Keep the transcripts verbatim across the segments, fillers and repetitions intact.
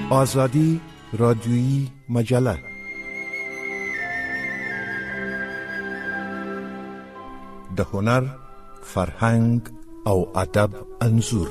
آزادی رادیویی مجله. د هنر، فرهنګ او ادب انځور.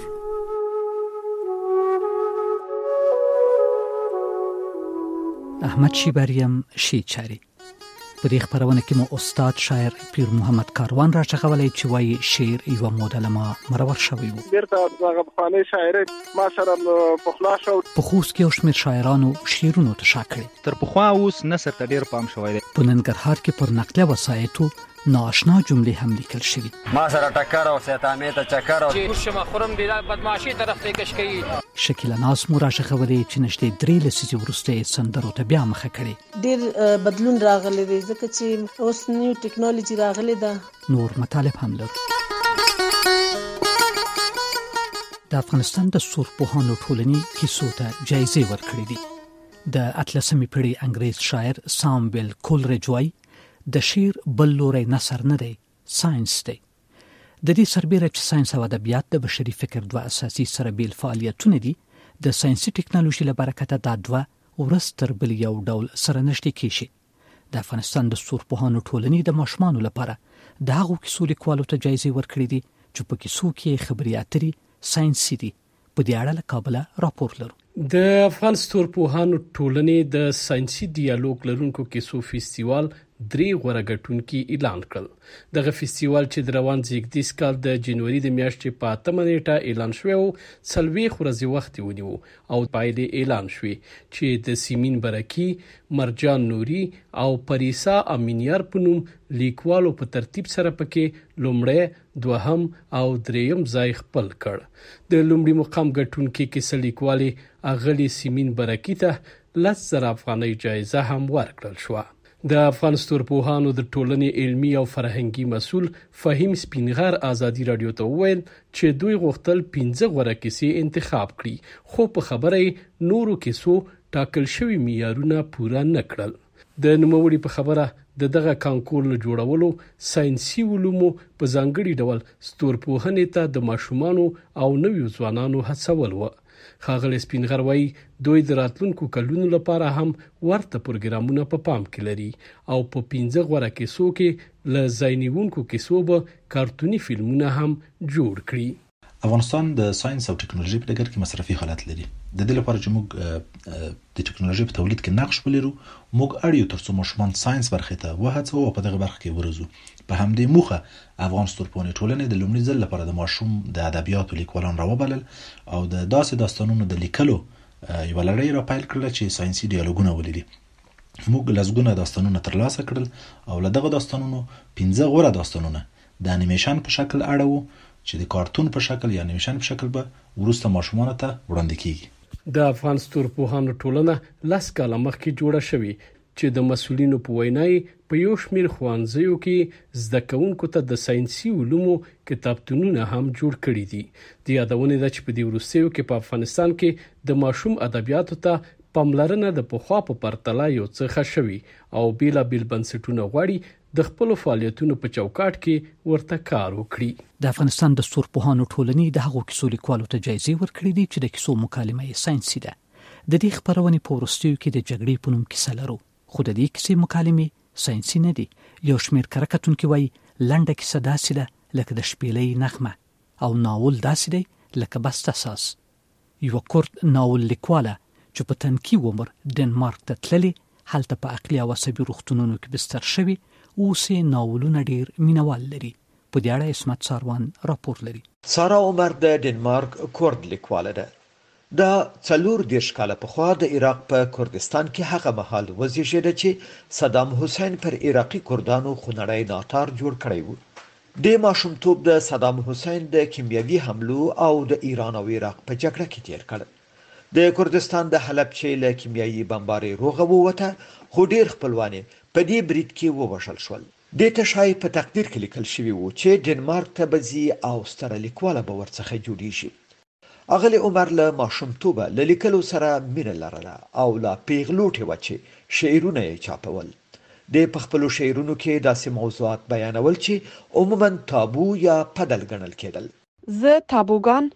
احمد شیبریم شیچاری. په دې خبرونه کې مو استاد شاعر پیر محمد کاروان راچغولای چې وایي شعر یو مودلمه مرور شوی وو. بیرته هغه بخانه شاعر ما سره په خلاص او په خوست کې اوس مر شاعرانو شعرونو ته شاکړي. تر پخوا اوس نثر ته ډیر پام شوی دی. په ننګرهار کې پر نقله وسایتو ناشنا جملې هم لیکل شوی. ما سره ټکر او شیطانې ته چکر او چې شمه خرم دی بدمعشي طرف ته کش کوي. شکیل ناس مراجعه چې نشته درې لسیزې ورسته سندرو ته بیا مخه کړي. ډیر بدلون راغلی دی ځکه چې اوس نیو ټیکنالوژي راغلی ده. نور مطالب هم لري. د افغانستان د سورپوهانو ټولنې کیسو ته جایزې ورکړې دي. د اتلسمې پیړۍ انګریز شاعر سامویل کولریج وایي د شعر بل لوري نثر نه دی، ساينس دی. د دې سربېره چې ساينس او ادبیات د بشري فکر دوه اساسي سره بیل فعالیتونه دي، د ساينسي ټیکنالوژي له برکته دا دوه ورستر بل یو ډول سره نشته کیشي. د افغانستان د سورپوهانو ټولنې د ماشومانو لپاره د هغو کیسو لیکوالو ته جایزې ورکړې دي چې په کیسو کې خبري اتري ساينسي دي. په دې اړه له کابل راپور لرو. د افغان سورپوهانو ټولنې د ساينسي ډیالوګ لرونکو کیسو فیستیوال درې غوړه ګټونکي اعلان کړل. دغه فیستیوال چې د روان زیږدیز کال د جنوري د میاشتې په اتمه نیټه اعلان شوی و، څلوېښت ورځې وخت ونیو او پایلې اعلان شوې چې د سیمین برکی، مرجان نوري او پریسا امینیار په نوم لیکوالو په ترتیب سره پکې لومړی، دوهم او دریم ځای خپل کړ. د لومړي مقام ګټونکي کیسه لیکوالي اغلی سیمین برکی ته لس زره افغانۍ جایزه هم ورکړل شوه. د افغان ستورپوهانو د ټولنې علمي او فرهنګي مسؤل فهیم سپینغر ازادي رادیو ته وویل چې دوی غوښتل پنځه غوره کیسې انتخاب کړي، خو په خبره نورو کیسو ټاکل شوی معیارونه پوره نه کړل. د نوموړي په خبره د دغه کانکور له جوړولو ساينسي علومو په ځانګړي ډول ستورپوهنې ته د ماشومانو او نویو ځوانانو هڅول و. ښاغلی سپینغر وایي دوی د راتلونکو کلونو لپاره هم ورته پروګرامونه په پام کې لري او په پنځه غوره کیسو کې له ځای نیونکو کیسو به کارتوني فلمونه هم جوړ کړي. افغانستان د ساينس او ټکنالوژي په ډګر کې مصرفي حالت لري. د دې لپاره چې موږ د ټکنالوژي په تولید کې نقش ولرو، موږ اړیو ترڅو ماشومان ساينس برخه ته وهڅوو او په دغه برخه کې ورزو. په همدې موخه افغان ستورپوهنې ټولنې د لومړي ځل لپاره د ماشوم د ادبیاتو لیکوالان راوبلل او د داسې داستانونو د لیکلو یو لړۍ را پیل کړل چې ساينسي ډیالوګونه ولري. موږ لږونه داستانونه ترلاسه کړل او له دغه داستانونو پنځه غوره داستانونه د انیمیشن په شکل اړوو چې د کارتون په شکل یا انیمیشن په شکل به ورسته ماشومانو ته وړاندې کیږي. د افغان ستورپوهانو ټولنه لس کاله مخکې جوړه شوې چې د مسؤلینو په وینای په یو شمېر ښوونځیو کې زده کوونکو ته د ساينسي علومو کتابتونونه هم جوړ کړي دي. د یادونه ده چې په دې وروستیو کې په افغانستان کې د ماشوم ادبیاتو ته پاملرنه د پخوا په پرتله یو څه ښه شوې او بیلا بیل بنسټونه غواړي د خپل فعالیتونو په چوکاټ کې ورته کار وکړي. د افغانستان د سورپوهانو ټولنې د هغو کیسو لیکوالو ته جایزې ورکړې دي چې د کیسو مکالمه یې ساينسي ده. د دې خبرونې په وروستیو کې د جګړې په نوم کیسه لرو، خو د دې کیسې مکالمې ساينسي نه دي. یو شمېر کارکتونکي وایي لنډه کیسه داسې ده لکه د شپېلۍ نغمه او ناول داسې دی لکه بست اساس. یو کورد ناول لیکواله چې په تنکي عمر ډنمارک ته تللې، هلته په عقلي او عصبي روغتونونو کې بستر شوي، اوس یې ناولونه ډیر مینوال لري. په دې اړه اسمت ساروان راپور لري. سارا عمر د ډنمارک کورد لیکواله ده. دا څلور دیرش کاله پخوا د عراق په کردستان کې هغه مهال وزیږېده چې صدام حسین پر عراقي کردانو خونړی ناتار جوړ کړی و. د ماشومتوب د صدام حسین د کیمیاوي حملو او د ایران او عراق په جګړه کې تیر کړ. د کردستان د حلب چې له کیمیاوي بمبارۍ روغه ووته، خو ډیر خپلوانې په دې برید کې ووژل شول. د تشای په تقدیر کې لیکل شوی و چې ډنمارک ته بځي او ستره لیکواله به ورڅخه جوړیږي. اغلی عمر له ماشومتوبه له لیکلو سره مینه لرله او لا پیغلوټې وه چې شعرونه یې چاپول. د پخپلو شعرونو کې داسې موضوعات بیانول چې عموما تابو یا پدل ګڼل کېدل. زه تابوګان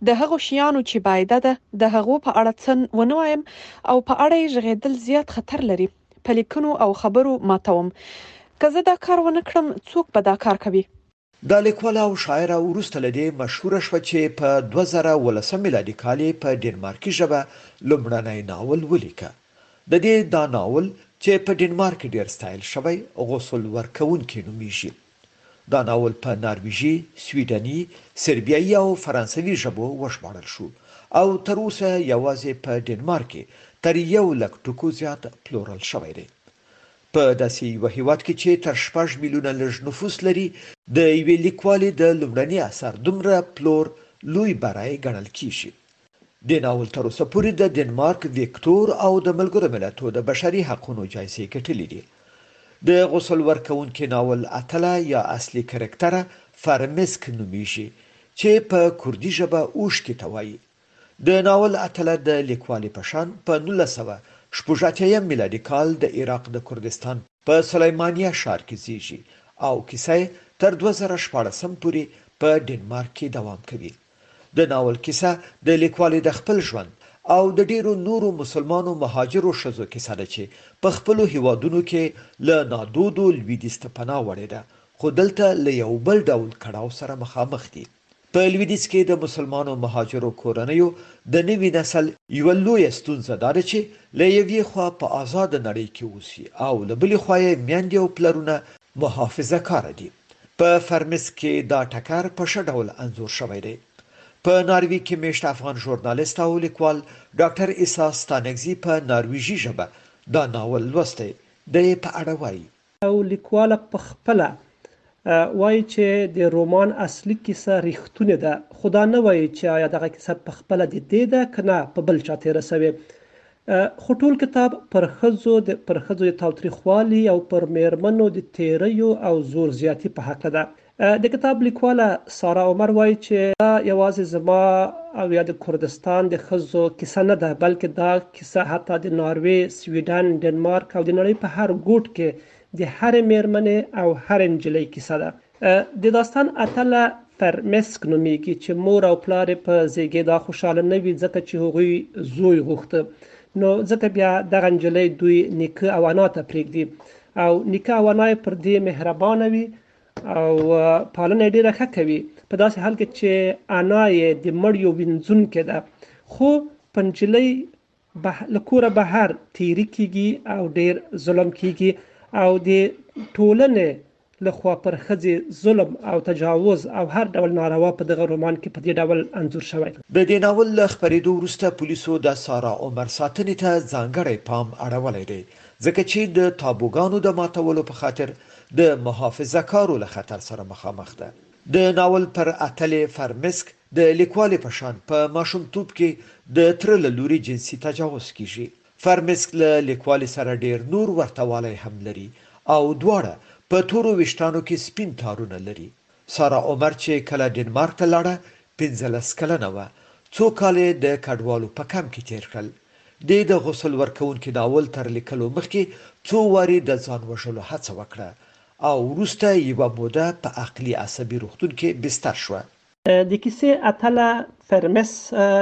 د هغو شیانو چې باید ده د هغو په اړه څن ونه وایم او په اړه یې ژغېدل زیات خطر لري. په لیکنو او خبرو ماتوم. که زه دا کار ونه کړم څوک به دا کار کوي؟ دا لیکواله او شاعره وروسته له دې مشهوره شوه چې په دوه زره ولسم میلادي کال یې په ډنمارکي ژبه لومړنی ناول ولیکه. د دې دا ناول چې په ډنمارک ډیر ستایل شوی غسل ورکوونکی نومیږي. دا ناول په نارویژي، سویډني، سربیایي او فرانسوي ژبو وژباړل شو او تر اوسه یوازې په ډنمارک کې تر یو لک ټکو زیات پلورل شوی دی. په داسې یو هیواد کې چې تر شپږ میلیونه لږ نفوس لري د یوې لیکوالې د لومړني اثر دومره پلور لوی بری ګڼل کیږي. د ناول تر اوسه پورې د ډنمارک ویکټور او د ملګرو ملتونو د بشري حقوقو جایزې ګټلې دي. د غسل ورکوونکي ناول اتله یا اصلي کرکټر فرمسک نومیږي چې په کوردي ژبه اوښکې ته وایي. د ناول اتله د لیکوالې په شان په نولس سوه شپږ اتیا میلادي کال د عراق د کردستان په سلیمانیه ښار کې زیږي او کیسه تر دوه زره شپاړسم پورې په ډنمارک کې دوام کوي. د ناول کیسه د لیکوالې د خپل ژوند او د ډیرو نورو مسلمانو مهاجرو ښځو کیسه ده چې په خپلو هیوادونو کې له نادودو لویدیځ ته پناه وړې ده، خو دلته له یو بل ډول کړاو سره مخامخ دي. په لویدیځ کې د مسلمانو مهاجرو کورنیو د نوي نسل یوه لویه ستونزه دا ده چې له یوې خوا په آزاده نړۍ کې اوسي او له بلې خوا یې میندې او پلرونه محافظه کاره دي. په فرمسک کې دا ټکر په ښه ډول انځور شوی دی. په ناروی کې میشت افغان ژورنالیست او لیکوال ډاکټر عیسی ستانکزي په نارویژي ژبه دا ناول لوستی. د یې په اړه وایي او لیکواله په خپله وایي چې د رومان اصلي کیسه ریښتونې ده، خو دا نه وایي چې آیا دغه کیسه په خپله د دې ده که نه په بل چا تېره سوې. خو ټول کتاب پر ښځو د پر ښځو د تاوتریخوالي او پر میرمنو د تیریو او زور زیاتي په هکله ده. د کتاب لیکواله سارا عمر وایي چې دا یوازې زما او یا د کردستان د ښځو کیسه نه ده، بلکې دا کیسه حتی د ناروې، سویډن، ډنمارک او د نړۍ په هر ګوټ کې د هرې میرمنې او هر نجلۍ کیسه ده. د داستان اتله فرمسک نومیږي چې مور او پلار یې په زیږېدا خوشحاله نه وي ځکه چې هغوی زوی غوښته، نو ځکه بیا دغه نجلۍ دوی نیکه او انا ته پرېږدي او نیکه او انا یې پر دې مهربانه وي او پالنه یې ډېره ښه کوي، په داسې حال کې چې انا یې د مړیو وینځونکې ده. خو په نجلۍ له کوره بهر تیري کیږي او ډېر ظلم کیږي او د ټولنې لخوا پر ښځې ظلم او تجاوز او هر ډول ناروا په دغه رومان کې په دې ډول انځور شوی. د دې ناول له خپرېدو وروسته پولیسو د سارا عمر ساتنې ته ځانګړی پام اړولی دی ځکه چې د تابوګانو د ماتولو په خاطر د محافظه کارو له خطر سره مخامخ ده. د ناول پر اتلې فرمسک د لیکوالې په شان په ماشومتوب کې د تره له لوري جنسي تجاوز کیږي. فرمسک له لیکوالې سره ډیر نور ورته والی هم لري او دواړه په تورو ویشتانو کې سپین تارونه لري. سارا عمر چې کله ډنمارک ته لاړه پنځلس کلنه وه، څو کاله د کډوالو په کمپ کې تیر کړل. د د غسل ورکوونکي ناول تر لیکلو مخکې څو وارې د ځان وژلو هڅه وکړه او وروسته یوه موده په عقلي عصبي روغتون کې بستر شوه. د کیسې اتله فرمس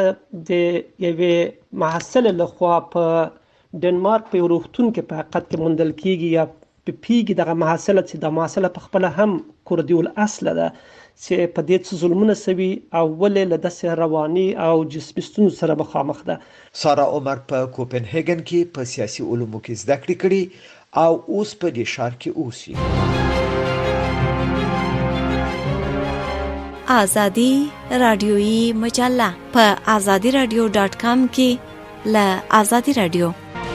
د یوې محصلې لخوا په ډنمارک په یو روغتون کې په حقیقت کې موندل کیږي یا په پیږي. دغه محصله چې د محصله په خپله هم کردي الاصله ده چې په دې څه ظلمونه سوي او ولې له داسې رواني او جسمي ستونزو سره مخامخ ده. سارا عمر په کوپنهاګن کې په سیاسي علومو کې زده کړې کړي او اوس په دې ښار کې اوسي. آزادی رادیویی مجله په آزادی رادیو ډاټ کام کې له آزادی رادیو.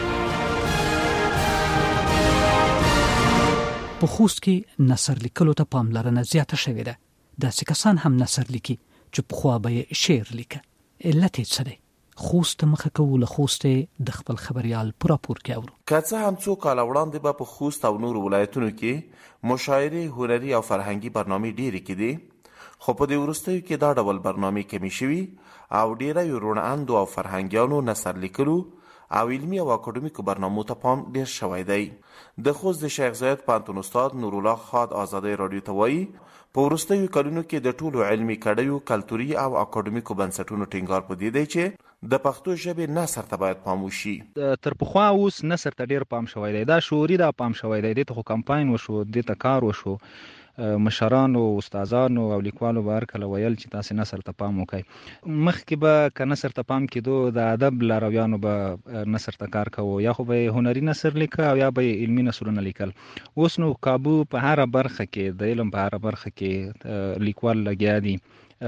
په خوست کې نثر لیکلو ته پاملرنه زیاته شوې ده. داسې کسان هم نثر لیکي چې پخوا به یې شعر لیکه. علت یې څه دی؟ خوست مخه کوو له خوست د خپل خبریال په راپور کې اورو. که څه هم څو کاله وړاندې به په خوست او نورو ولایتونو کې مشاعرې، هنري او فرهنګي برنامې ډېرې کېدې، خو په دې وروستیو کې دا ډول برنامې کمې شوي او ډېری روڼ اندو او فرهنګیانو نثر لیکلو او علمي او اکاډمیکو برنامو ته پام ډیر شوی دی. د خوست د شیخ زاید پوهنتون استاد نور الله خاد آزادۍ راډیو ته وایي په وروستیو کلونو کې د ټولو علمي کډیو کلتوري او اکاډمیکو بنسټونو ټینګار په دې دی چې د پښتو ژبې نثر ته باید پام وشي. تر پخوا اوس نثر ته ډیر پام شوی دی. دا شعوري دا پام شوی دی. دې ته خو کمپاین وشو، دې ته کار وشو، مشرانو استادانو او لیکوالو به هرکله ویل چې تاسې نثر ته پام وکړئ. مخکې به که نثر ته پام کېدو د ادب لارویانو به نثر ته کار کوو، یا خو به هنري نثر لیکه او یا به علمي نثرونه لیکل. اوس نو کابو په هره برخه کې د علم په هره برخه کې لیکوال لګیا دي.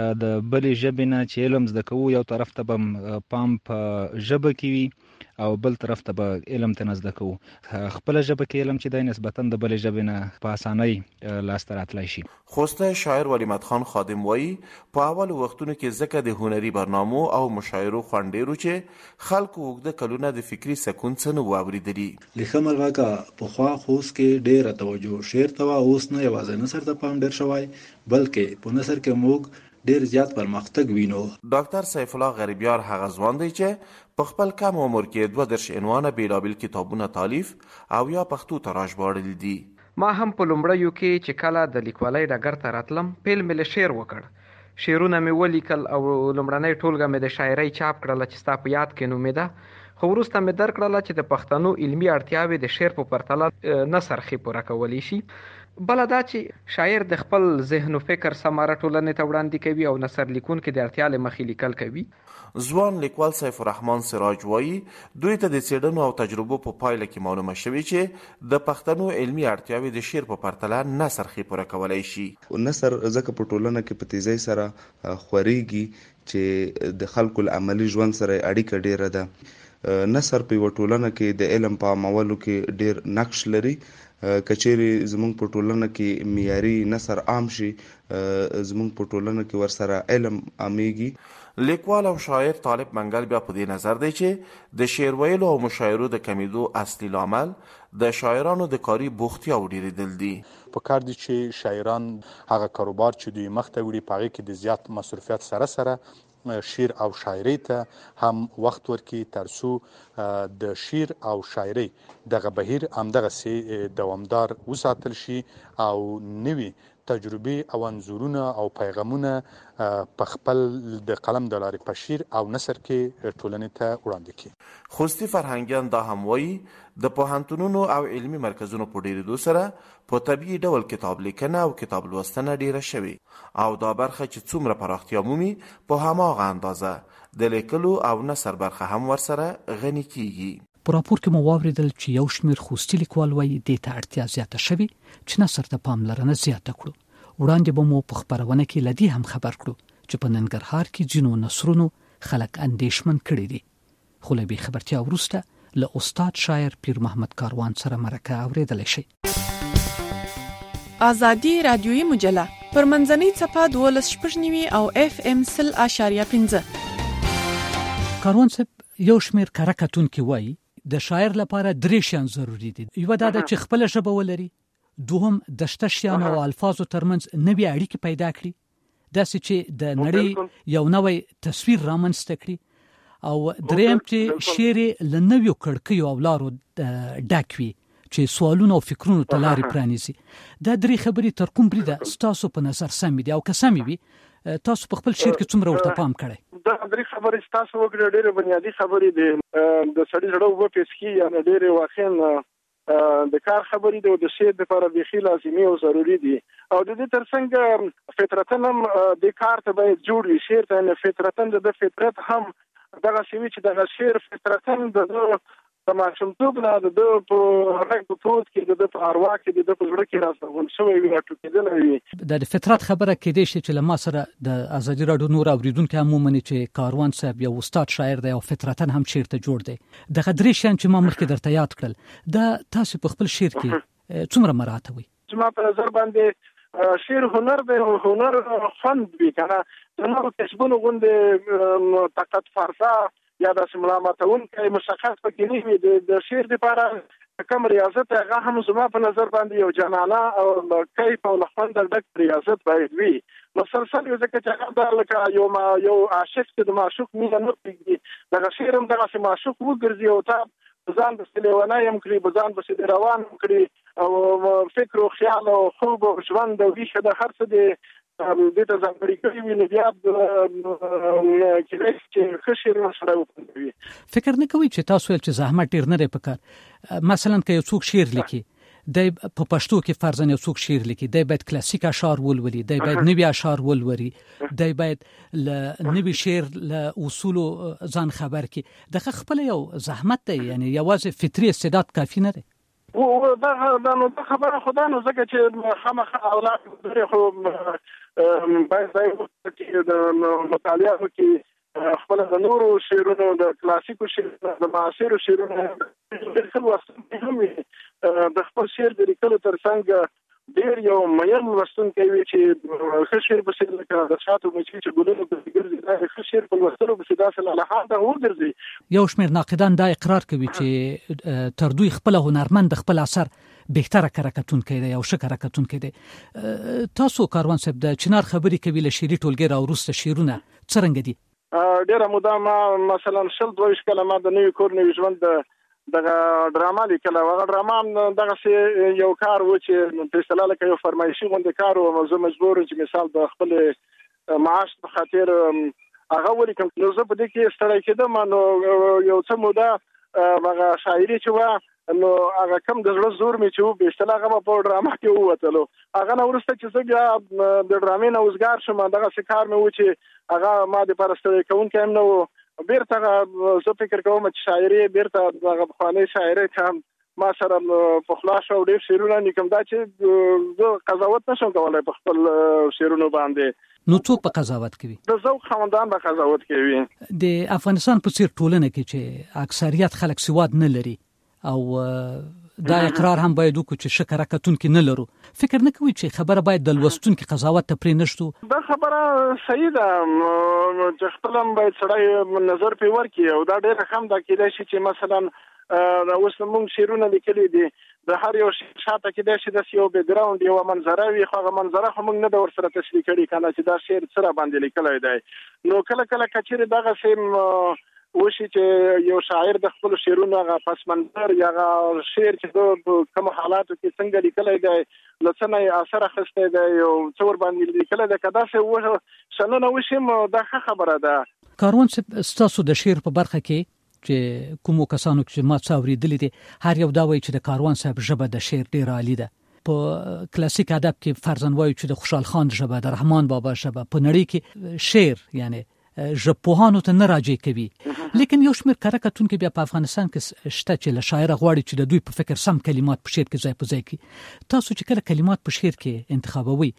د بلې ژبې نه چې علم زده کوو، یو طرف ته به پام په ژبه کې وي او بل طرف ته به علم ته نه زده کوو. خپله ژبه کې علم چې دی نسبتا د بلې ژبې نه په اسانۍ لاسته راتلی شي. خوسته شاعر ولیمت خان خادم وایي په اولو وختونو کې ځکه د هنري برنامو او مشاعرو خوند ډېر و چې خلکو اوږده کلونه د فکري سکون څه نه وو اورېدلي. لیکه مرغه پخوا خوست کې ډېره توجه شعر ته وه، اوس نه یوازې نثر ته پام ډېر شوی بلکې په نثر کې موږ ډیر زیات پرمختګ وینو. ډاکټر سیف الله غریبیار هغه ځوان دی چې په خپل کم عمر کې دوه دېرش عنوانه بېلابېل کتابونه تالیف او یا پښتو ته راژباړلي دي. ما هم په لومړیو کې چې کله د لیکوالۍ ډګر ته راتلم پیل مې له شعر وکړ. شعرونه مې ولیکل او لومړنۍ ټولګه مې د شاعرۍ چاپ کړله چې ستا په یاد کې نومېده. خو وروسته مې درک کړله چې د پښتنو علمي اړتیاوې د شعر په پرتله نه سرخي پوره کولی شي. بله دا چې شاعر د خپل ذهن و فکر ثمره ټولنې ته وړاندې کوي او نثر لیکونکي د اړتیا له مخې لیکل کوي. ځوان لیکوال سیف الرحمن سراج وایي دوی ته د څېړنو او تجربو په پایله کې معلومه شوي چې د پښتنو علمي اړتیاوې د شعر په پرتله نثر ښې پوره کولی شي. نثر ځکه په ټولنه کې په تیزۍ سره خورېږي چې د خلکو له عملي ژوند سره اړیکه ډېره ده. نثر په یوه ټولنه کې د علم په عامولو کې ډېر نقش لري. کچېرې زمونږ په ټولنه کې معیاري نثر عام شي، زمونږ په ټولنه کې ورسره علم عامېږي. لیکوال او شاعر طالب منګل بیا په دې نظر دی چې د شعر ویلو او مشاعرو د کمیدو اصلي لامل د شاعرانو د کاري بوختیا او ډېرېدل دي. په کار دي چې شاعران هغه کاروبار چې دوی مخ ته وړي په هغې کې د زیات مصروفیت سره سره شعر او شاعرۍ ته هم وخت ورکړي تر څو د شعر او شاعرۍ دغه بهیر همدغسې دوامدار وساتل شي او نوي تجربې او انځورونه او پیغامونه په خپل د قلم د لارې په شعر او نثر کې ټولنې ته وړاندې کړي. خوستي فرهنګیان دا هم وایي د پوهنتونونو او علمي مرکزونو په ډېرېدو سره په طبیعي ډول کتاب لیکنه او کتاب لوستنه ډیره شوې او دا برخه چې څومره پراختیا مومي په هماغه اندازه د لیکلو او نثر برخه هم ورسره غني کیږي. په راپور کې مو واورېدل چې یو شمېر خوستي لیکوال وایي دې ته اړتیا زیاته شوې چې نثر ته پاملرنه زیاته کړو. وړاندې به مو په خپرونه کې له دې هم خبر کړو چې په ننګرهار کې ځینو نثرونو خلک اندېښمن کړي دي. خو له بې خبرتیا وروسته له استاد شاعر پیر محمد کاروان سره مرکه اورېدلی شئ. آزادي رادیویي مجله پر منځنۍ څپه دولس شپږ نوي او اف ام سل اشاریه پنځه. کاروان صاحب یو شمېر کره کتونکي وایي د شاعر لپاره درې شیان ضروري دي. یوه دا ده چې خپله ژبه ولري، دوهم د شته شیانو او الفاظو ترمنځ نوې اړیکې پیدا کړي، داسې چې د نړۍ یو نوی تصویر رامنځته کړي، او دریم چې شعر له نویو کړکیو او لارو ډک وي چې سوالونه او فکرونو ته لارې پرانیزي. دا درې خبرې تر کوم بریده ستاسو په نظر سمې دي؟ او که سمې وي تاسو په خپل شعر کې څومره ورته پام کړی؟ دا درې خبرې چې تاسو وکړې ډېرې بنیادي خبرې دي. د سړي زړه اوبه پیسکي یعنې ډېرې واقعا د کار خبرې دي او د شعر دپاره بیخي لازمي او ضروري دي. او د دې تر څنګ فطرتا هم د کار ته باید جوړ وي. شعر ته فطرتا د ده فطرت هم دغسې وي چې دغه شعر فطرتا د ده د ماشومتوب نه د ده په رګ په پروت کې، د ده په اروا کې، د ده په زړه کې راڅرګند شوی وي، راټوکېدلی وي. د فطرت خبره کېدای شي چې له ما سره د ازادي راډیو نور اورېدونکي هم ومني چې کاروان صاحب یو استاد شاعر دی او فطرتا هم شعر ته جوړ دی. دغه درې شیان چې ما مخکې درته یاد کړل دا تاسو په خپل شعر کې څومره مراعاتوئ؟ زما په نظر باندې شعر هنر دی، هنر خوند وي که نه د نورو کسبونو غوندې طاقت فرسا یا داسې ملامتونکی مشخص پکې نه وي. د شعر دپاره کم ریاضت هغه هم زما په نظر باندې یو جانانه او کیف او له خونده ډک ریاضت باید وي. مسلسل یو ځکه چې هغه لکه یو ما یو عاشق چې د معشوق مینه نه پرېږدي دغه شعر هم دغسې معشوق وګرځي او تا بزان بسې لیونی هم کړي بزان بسې د روان هم کړي او فکر او خیال او خوب او ژوند او ویښه د هر څه د دې ته ځانګړي کړي وي نو بیا کېدای شي چې ښه شعر ورسره وپنځوي. فکر نه کوئ چې تاسو ویل چې زحمت ډېر نه دی پکار؟ مثلا که یو څوک شعر لیکي دی په پښتو کې فرضاً یو څوک شعر لیکي دی باید کلاسیک اشعار ولولي دی باید نوي اشعار ولولي دی باید له نوي شعر له اصولو ځان خبر کړي دغه خپل یو زحمت دی یعنی یوازې فطري استعداد کافي نه دی. و دا نو دا خبره خدا نو ځکه چې خامخا اولاد لري خو باید ځای د مطالعه وکړي خپل د نورو شعرونو د کلاسیکو شعرونو د معاصرو شعرونو د خپل وسط هم د خپل شعر د لیکلو ترڅنګ ډېر یو مین لوستونکی وي چې ښه شعر پسې لکه د شاتو مچۍ چې ګلونو پسې ګرځي دا ښه شعر په لوستلو پسې داسې لالهانده وګرځي. یو شمېر ناقدان دا اقرار کوي چې تر دوی خپل هنرمند د خپل اثر بهتره کره کتونکی دی او ښه کره کتونکی دی. تاسو کاروان صاحب د چنار خبرې کوي له شعري ټولګې راوروسته شعرونه څرنګه دي؟ ډېره موده ما مثلا شل دوه ویشت کاله ما د نوي کور نوي ژوند دغه ډراما لیکله هغه ډراما دغسې یو کار و چې په اصطلاح لکه یو فرمایشي غوندې کار و زه مجبور چې مثال د خپل معاش په خاطر هغه ولیکم نو زه په دې کې ستړی کېدم نو یو څه موده هغه شاعري چې وه نو هغه کم د زړه زور مې چې و په اصطلاح هغه په ډراما کې ووتلو هغه نه وروسته چې زه بیا د ډرامې نه وزګار شم دغسې کار مې و چې هغه ما دپاره ستړی کوونکی هم نه و بیرته زه فکر کوم چې شاعري بیرته هغه پخوانۍ شاعرۍ ته ما سره په خلا شو ډېر شعرونه لیکم دا چې زه قضاوت نشم کولی په خپل شعرونو باندې. نو څوک په قضاوت کوي؟ د ذوق خاوندان به قضاوت کوي. د افغانستان په څیر ټولنه کې چې اکثریت خلک سواد نه لري او دا اقرار هم باید وکړو چې ښه کره کتونکي نه لرو فکر نه کوي چې خبره باید د لوستونکي قضاوت ته پرې نږدو؟ دا خبره صحیح ده چې خپل هم باید سړی نظر پرې ورکړي او دا ډېره ښه ده کېدای شي چې مثلا اوس موږ شعرونه لیکلي دي د هر یو شاته کېدای شي داسې یو بیکګراونډ یوه منظره وي خو هغه منظره خو موږ نه ده ورسره تشریح کړې که نه چې دا شعر څه راباندې لیکلی دی نو کله کله که چېرې دغسې وشي چې یو شاعر د خپل شعرونو هغه پس منظر یا هغه شعر چې د کوم حالاتو کې څنګه لیکلی دی له څه نه یې اثر اخیستی دی یو څه ورباندې لیکلی دی که داسې شننه وشي دا ښه خبره ده. کاروان صاحب ستاسو د شعر په برخه کې چې کومو کسانو چې ما څه اورېدلي دي هر یو دا وایي چې د کاروان صاحب ژبه د شعر ډېره عالي ده. په کلاسیک ادب کې فرضاً وایو چې د خوشحال خان ژبه د رحمان بابا ژبه په نړۍ کې شعر یعنی ژبپوهانو ته نه راجع کوي لیکن یو شمېر کره کتونکي بیا په افغانستان کې شته چې له شاعره غواړي چې د دوی په فکر سم کلمات په شعر کې ځای په ځای کړي. تاسو چې کله کلمات په شعر کې انتخابوي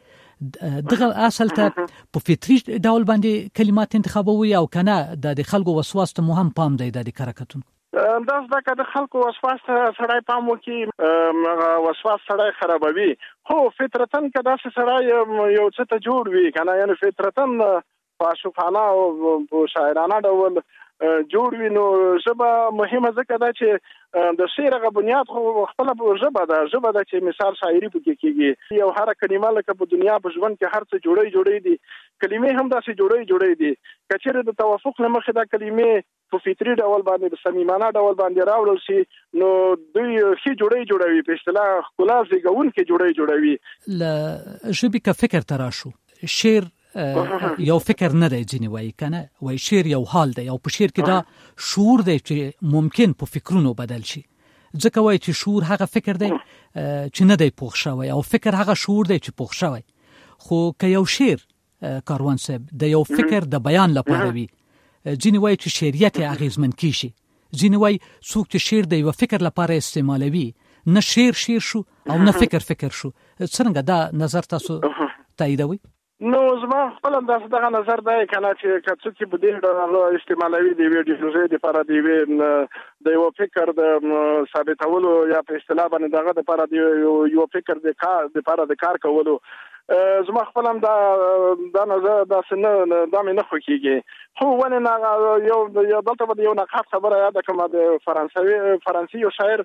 دغه اصل ته په فطري ډول باندې کلمات انتخابوي او که نه د خلکو وسواس ته مو هم پام دی د کره کتونکو؟ دا زده که د خلکو وسواس ته سړی پام وکړي وسواس سړی خرابوي خو فطرتاً که داسې سړی یو څه ته جوړ وي که نه یعنې فطرتاً په عاشقانه او شاعرانه ډول جوړ وي نو ژبه مهمه ځکه ده چې د شعر هغه بنیاد خو خپله ژبه ده ژبه ده چې مثال شاعري پکې کېږي یو هره کلمه لکه په دنیا په ژوند کې هر څه جوړی جوړی دي کلمې هم داسې جوړی جوړی دي که چېرې د توافق له مخې دا کلمې په فطري ډول باندې په صمیمانه ډول باندې راوړل شي نو دوی ښې جوړی جوړوي په اصطلاح ښکلا زېږوونکې جوړی جوړوي. له ژبې که فکر ته راشو شعر یو فکر نه دی ځینې وایي که نه وایي شعر یو حال دی او په شعر کې دا شعور دی چې ممکن په فکرونو بدل شي ځکه وایي چې شعور هغه فکر دی چې نه دی پوخ شوی او فکر هغه شعور دی چې پوخ شوی خو که یو شعر کاروان صاحب د یو فکر د بیان لپاره وي ځینې وایي چې شعریت یې اغېزمن کېږي ځینې وایي څوک چې شعر د یو فکر لپاره استعمالوي نه شعر شعر شو او نه فکر فکر شو څرنګه دا نظر تاسو تاییدوي؟ نو زما خپل همداسې دغه نظر دی که نه چې که څوک یې په دې ډول استعمالوي د یوې ایډیالوژۍ دپاره د یوې د یوه فکر د ثابتولو یا په اصطلاح باندې دغه دپاره د یو فکر د کار دپاره د کار کولو زما خپل هم دا دا نظر داسې نه دا مې نه خوښېږي خو ولې نه یو دلته به د یو نقاد خبره یاده کړم د فرانسوي فرانسي یو شاعر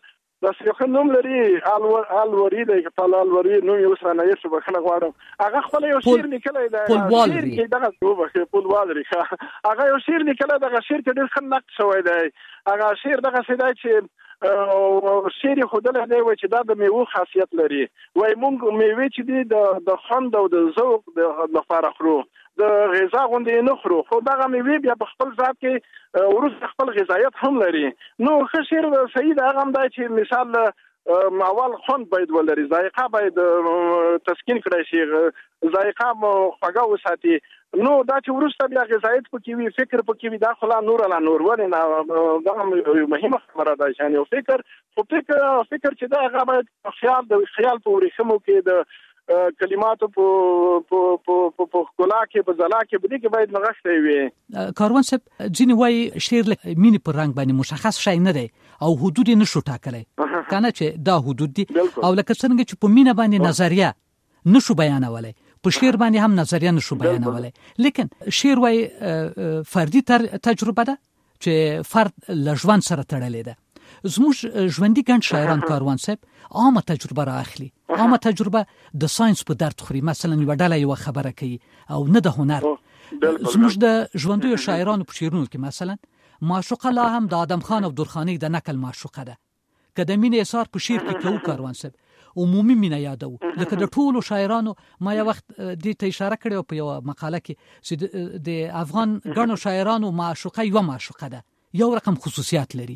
د یو نوم لري الور الوري د کپال الوري نو یو سره نه یې بخنه غواړم هغه خپل یو شعر لیکلی دی پولوالري دغه وبخه پولوالري هغه یو شعر لیکلی دغه شعر کې ډېر ښه نقد شوی دی هغه شعر دغه څه دی چې شعر خودله دی و چې دا د میوه خاصیت لري وای مونږ میوه چې دی د د خوند او د ذوق د لپاره خورو د غذا غوندې نه خورو خو دغه میوه بیا په خپل ذات کې ورس خپل غذایت هم لري نو ښه شعر صحیح ده هغه هم دی چې مثال اول خوند باید ولري ذائقه باید تسکین کړی شي ذائقه خوږه وساتي نو دا چې ورسته بیا غذایت پکې وي فکر پکې وي دا خلا نور لا نور ولې نه دا مهمه خبره ده چې یو فکر خو فکر فکر چې دا هغه باید خیال د خیال په ورېښمو کې د کلماتو په په په په کلا کې په ځلا کې بده کې باید نغښتې وي کاروان صاحب ځینې وایي شعر له مینې پر رنګ باندې مشخص شی نه دی او حدود یې نشو ټاکلی کنه چې دا حدود دي او لکه څنګه چې په مینه باندې نظریه نشو بیانولی په شعر باندې هم نظریه نشو بیانولی لیکن شعر وایي فردي تجربه ده چې فرد له ژوند سره تړلې ده زموږ ژوندي ګڼ شاعران کاروان صاحب عامه تجربه را اخلي عامه تجربه د ساينس په درد خوري مثلا یو ډله یو خبره کوي او نه د هنر زموږ د ژوندیو شاعرانو په شعرونو کې مثلا معشوقه لا هم د آدم خان او درخانۍ د نقل معشوقه ده که د مینې اثار په شعر کې کوو کاروان صاحب عمومي مینه یادو لکه د ټولو شاعرانو ما یو وخت دې ته اشاره کړې په یو مقاله کې چې د افغان ګڼو شاعرانو معشوقه یو معشوقه ده یو رقم خصوصیات لري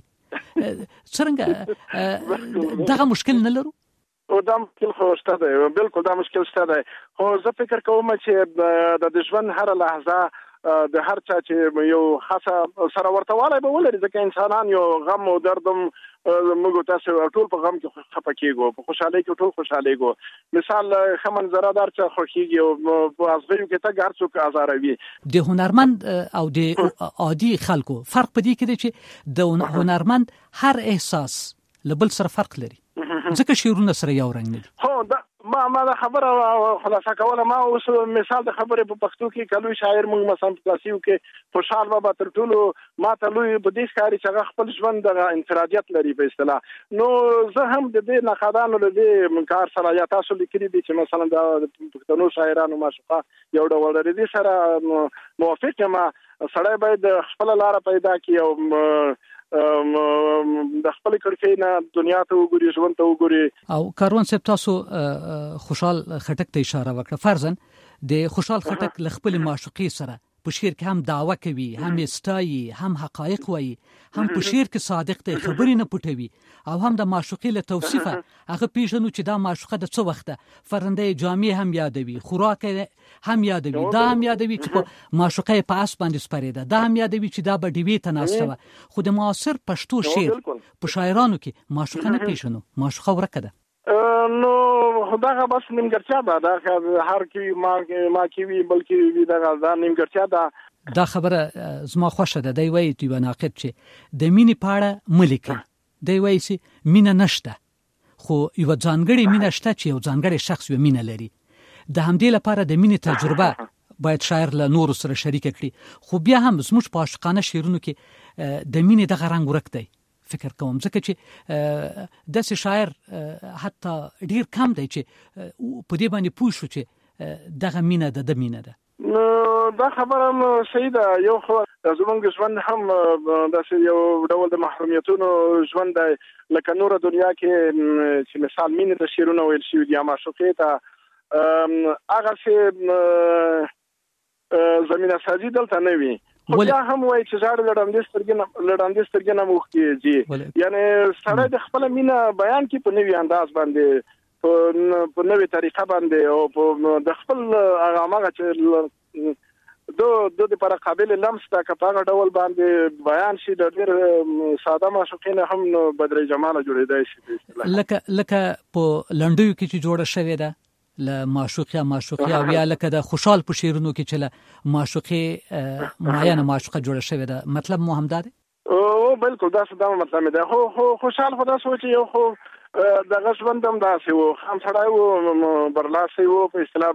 څنګه دغه مشکل نه لرو او دا مشکل خو شته دی بالکل دا مشکل شته دی خو زه فکر کوم چې د ژوند هر لحظه د هر چا چې یو خاصه سره ورتواله به ولري ځکه انسانان یو غم او دردم موږ تاسو ټول په غم کې خپه کېږو په خوشحالۍ کې ټول خوشحالېږو مثال خمن زرادار چې خوښيږي او په ازغیو کې ته هر څوک آزاروي د هنرمند او د عادي خلکو فرق پدې کې دی چې د هنرمند هر احساس لبل سره فرق لري ځکه شعرونه سره یو رنګ نه هو دا ما ما دا خبره خلاصه کوله ما اوس مثال د خبرې په پښتو کې کلوي شاعر موږ مثلا په تاسو کې خوشحال بابا تر ټولو ما ته لوی په دې ښکاري چې هغه خپل ژوند د انفرادیت لري په اصطلاح نو زه هم د دې نقادانو له دې منکار سره یا تاسو لیکلي دي چې مثلا د پښتنو شاعرانو معشوقه یو ډول لري دې سره موافق یم سړی باید خپل لار پیدا کړي او د خپل کړکۍ نه دنیا ته وګوري ژوند ته وګوري او کاروان صاحب تاسو خوشحال خټک ته اشاره وکړه فرضاً د خوشحال خټک ل خپل معشوقې سره په شعر کې هم دعوه کوي هم استایي هم حقایق وایي هم په شعر کې صادق دی خبرې نه پټوي او هم د معشوقې له توصیفه هغه پیژنو چې دا معشوقه د څه وخته فرنده جامع هم یادوي خوراک هم یادوي دا هم یادوي چې په معشوقه په اس باندې سپریده دا هم یادوي چې دا به ډیوی ته ناستوه خو د معاصر پښتو شعر په شاعرانو کې معشوقه نه پیژنو معشوقه ورکه ده نو خدای بس نیمګړتیا ده دا هر کی ما ما کی وی بلکې دا دا نیمګړتیا ده دا خبره زما خوښه ده دی وایي چې ناقد چې د مینې پاړه ملک دی وایي چې مینه نشته خو یو ځانګړی مینه شته چې یو ځانګړی شخص یو مینه لري د همدې لپاره د مینې تجربه باید شاعر له نورو سره شریک کړي خو بیا هم زموږ په عاشقانه شعرونو کې د مینې دغه رنګ ورک دی فکر کوم ځکه چې داسې شاعر حتی ډیر کم دی چې په دې باندې پوه شو چې دغه مینه ده د مینه ده نو دا خبره هم صحیح ده یو خو زمونږ ژوند هم داسې یو ډول د محرومیتونو ژوند دی لکه نوره دنیا کې چې مثال مینې د شعرونه ویل شوي دي یا معشوقې ته هغسې زمینه سازي دلته نه وي خو بیا هم وایي چې ژاړه لړندې سترګې نه لړندې سترګې نه اوښکې ځي یعنې سړی د خپله مینه بیان کړي په نوي انداز باندې په نوې طریقه باندې او په د خپل هغه هماغه چې دو د لپاره قابل لمس ده که په هغه ډول باندې بیان شي د ډېر ساده معشوقې نه هم بدرې جماله جوړېدای شي لکه لکه په لنډیو کې چې جوړه شوې ده له معشوقه معشوقه او یا لکه د خوشحال په شعرونو کې چې له معشوقه معینه معشوقه جوړه شوې ده مطلب مو هم ده او بالکل دا څه دا مطلب ده خو خو خوشحال خدا سوچ یو خو دغه ژوند هم داسې وو هم سړی وو برلاسې وو په اصطلاح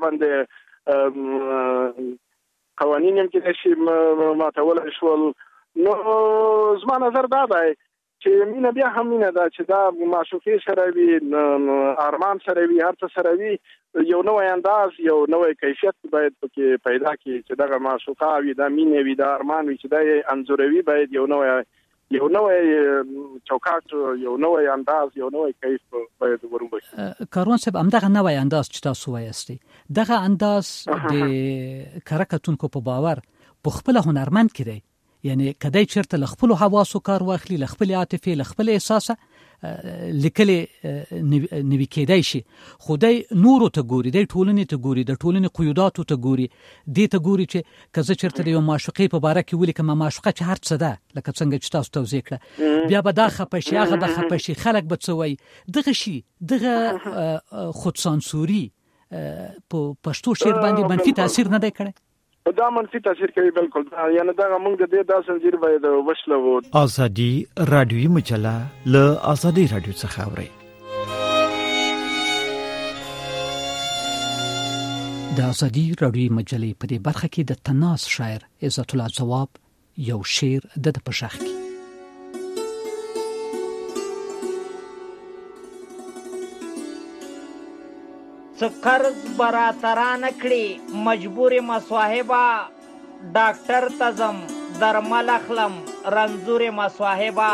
باندې قوانین هم کېدای شي ماتولی شول نو زما نظر دا دی چې مینه بیا هم مینه ده چې دا معشوقې سره وي ارمان سره وي هر څه سره وي یو نوې انداز یو نوې کیفیت باید پکې پیدا کړي چې دغه معشوقه وي دا مینه وي دا ارمان وي چې دا انځوروي باید یو نوې یو نوې چوکاټ یو نوې انداز یو نوې کیف باید ورمبشي کاروان صاحب همدغه نوې انداز چې تاسو وایستي دغه انداز د کرکټونکو په باور په خپل هنرمند کړي یعنی کدی چرته لخپل حواسو کار واخلي لخپل عاطفه لخپل احساس لیکلي نوي کېدای شي خدای نورو ته ګوري د ټولنې ته ګوري د ټولنې قیوداتو ته ګوري د ته ګوري چې کزه چرته یو معشوقې په باره کې ولیکم معشوقه چې هر څه ده لکه څنګه چې تاسو توضیح کړه بیا به دا خپشي هغه به خپشي خلک به څوي دغه شي دغه خود سانسوري په پښتو شعر باندې منفي تاثیر نه دی کړی دا منفي تاثیر کوي بالکل یعنی دا موږ د دې داسې زنجیر باید وشلو ازادي رادیوي مجله له ازادي رادیو څخه اوري د ازادي رادیوي مجلې په دې برخه کې د تناس شاعر عزت الله ځواب یو شعر د په شاخ کې قرض براتران کړي مجبور مصاحبه ډاکټر تزم درمل اخلم رنځور مصاحبه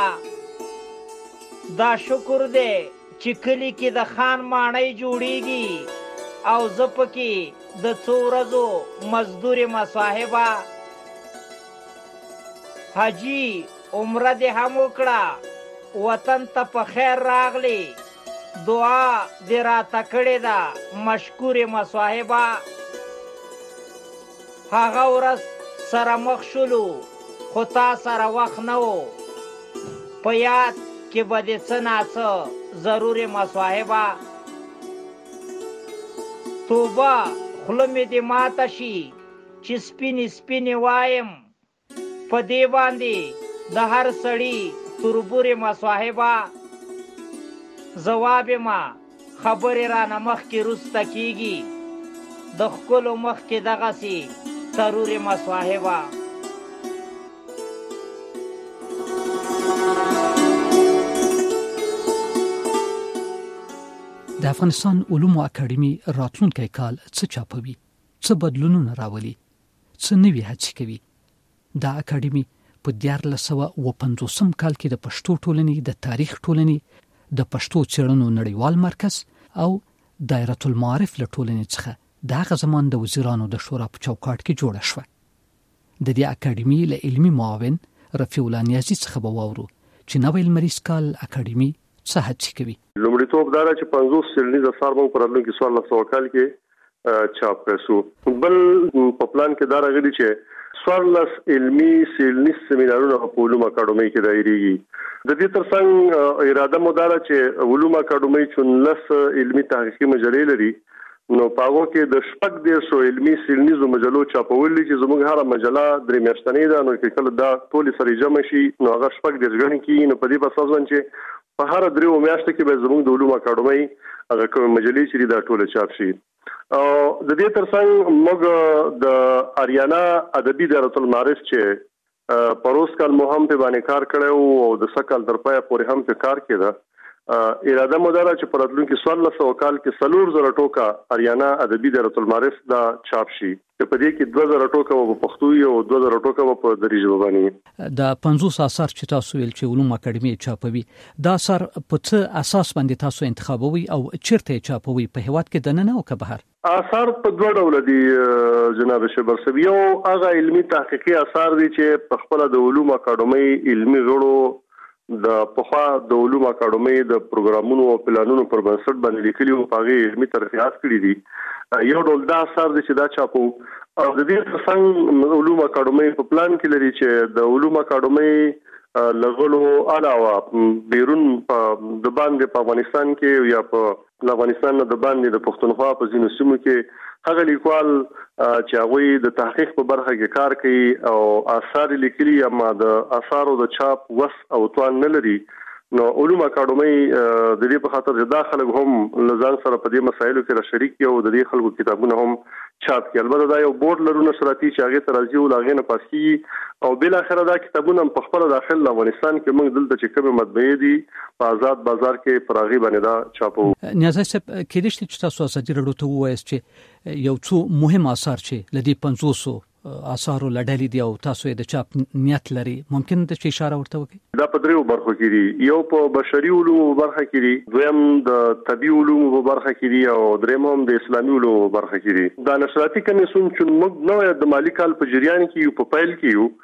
دا شکر دې چې کلی کې د خان ماڼۍ جوړیږي او زپ کې د څو ورځو مزدور مصاحبه حاجی عمره دې هم وکړه وطن ته په خیر راغلی دعا دې راته کړې ده مشکور مصاحبه هغه ورځ سره مخ شولو خو تا سره وخت نه و په یاد کې به دې څه ناڅه ضرور مصاحبه توبه خوله مې دې ماته شي چې سپینې سپینې وایم په دې باندې د هر سړي تربور مصاحبه جواب ما خبر را نمخ کی رسته کیږي د خپل مخ کې دغه سي ضروري مصاحبه د افغانستان علومو اکاډمي راتلونکي کال څه چاپوي څه بدلونونه راولي څه نوي هڅې کوي دا اکاډمي په دیارلس سوه اوه پنځوسم کال کې د پښتو ټولنې د تاریخ ټولنې د پښتو څېړنو نړیوال مرکز او دایره المعارف له ټولنې څخه د هغه زمان د وزیرانو د شورا په چوکاټ کې جوړه شوه د دې اکاډمي له علمي معاون رفیع الله نیازي څخه به واورو چې نوې لمریز کال اکاډمي څه هڅې کوي لومړیتوب دا چې پنځوس څېړنیز اثار به په راتلونکي څوارلس سوه کال کې چاپ کړو بل په پلان کې دا راغلي چې څوارلس علمي څېړنیز سیمینارونه په علومو اکاډمۍ کې دایریږي د دې ترڅنګ اراده مو دا ده چې علومو اکاډمۍ چونلس علمي تحقیقي مجلې لري نو په هغو کې د شپږ دېرشو علمي څېړنیزو مجلو چاپول دي چې زموږ هره مجله درې میاشتنۍ ده نو چې کله دا ټولې سره جمع شي نو هغه شپږ دېرش ګڼل کېږي نو په دې په اساس باندې چې په هره درېو میاشتو کې به زموږ د علومو اکاډمۍ هغه کومې مجلې چې دي دا ټولې چاپ شي او د دې ترڅنګ موږ د اریانا ادبي دایره المعارف چې پروس کال مو هم په باندې کار کړو او د سکل تر پای پورې هم په کار کېده اراده مو دا چې په راتلونکي څوارلس سوه کال کې څلور زره ټوکه اریانا ادبي دایره المعارف دا چاپ شي چې په دې کې دوه زره ټوکه په پښتو او دوه زره ټوکه په دري ژبه باندې د پنځوس اثار چې تاسو ویل چې علوم اکاډمي چاپوي دا اثر په څه اساس باندې تاسو انتخابوي او چیرته چاپوي په هیواد کې دننه او که بهر اثار په دوه ډول دي جناب شبر صاحب یو هغه علمي تحقیقي اثار دي چې په خپل د علوم اکاډمي علمي غړو د پخوا د علوم اکاډمي د پروګرامونو او پلانونو پر بنسټ باندې لیکلي او هغه علمي ترفیعات کړي دي یو ډول دا اثار دي چې دا چاپو او د دې څنګه علوم اکاډمي په پلان کې لري چې د علوم اکاډمي لغلو علاوه بیرون په د باندې په افغانستان کې یا په افغانستان د باندې د پښتونخوا په ځینو سیمو کې هغه لیکوال چې هغه د تحقیق په برخه کې کار کوي او آثار لیکلي اما د آثارو د چاپ وس او توان نه لري نو علوم اکاډمي د دې په خاطر چې داخله هم لزان سره په دې مسایلو کې را شریک یو د دې خلکو کتابونه هم چاپ کړي. البته دا یو بورډ لرو نشراتي چې هغه ته راځي او هغه نه پاسي او بل اخر دا کتابونه په خپل داخل افغانستان کې موږ دلته چې کوم مطبعې دي په آزاد بازار کې پراغي باندې دا چاپو. نیازه صاحب کې دې چې تاسو اساسي رډو ته وایي چې یو څو مهم آثار چې لدی پنځوس آثار لړلې دي او تاسو د چاپ نیت لري ممکن د اشاره ورته وکړي؟ دا په درو برخو کې دي. یو په بشري علومو برخه کې دي، دویم د طبي علومو برخه کې دي او دریم هم د اسلامي علومو برخه کې دي. دا نشراتي کمیسیون چې موږ نو د مالی کال په جریان کې یو په فایل کې یو